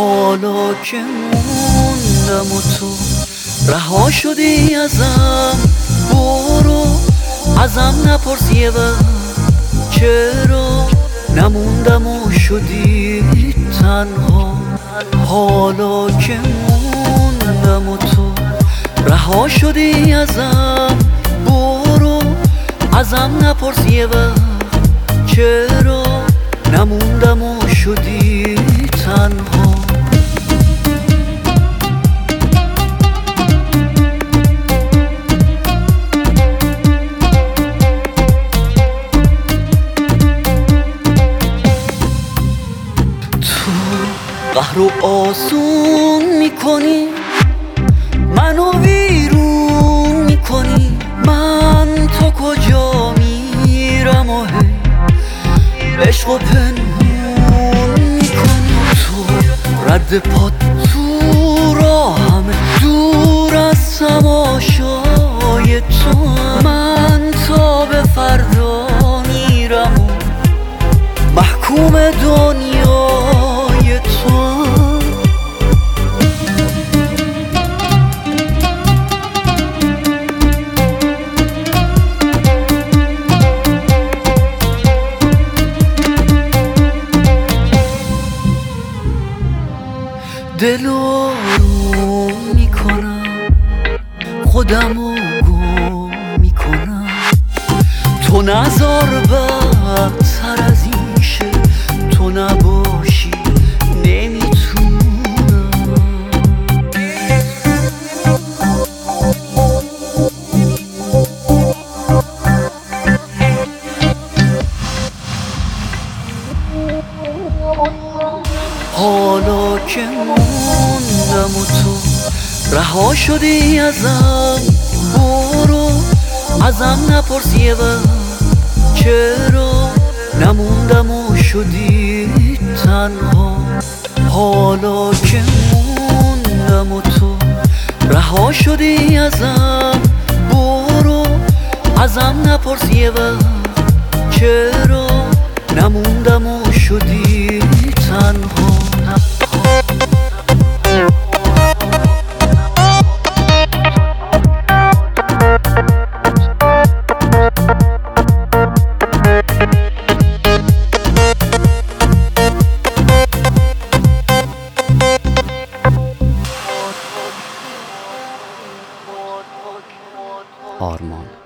حالا که موندم و تو رها شدی ازم، برو ازم نپرس یه وقت چرا نموندم و شدی تنها. حالا که موندم و تو رها شدی ازم، برو ازم نپرس یه وقت چرا نموندم و شدی تنها. تو قهر و آسون میکنی، منو ویرون میکنی، من تا کجا میرم و هی عشق و پنهون میکنی. تو رد پات تو راهمه، دور از تماشای تو، من تا به فردا میرم و محکوم دنیای تو. دلو آروم میکنم، خودمو گم میکنم، تو نذار بدتر از این شه، تو نباشی نمیتونم. حالا که موندم و تو رها شدی ازم، برو ازم نپرس یه وقت چرا نموندم و شدی تنها. حالا که موندم و تو رها شدی ازم، برو ازم نپرس یه وقت چرا نموندم و شدی تنها. آرمان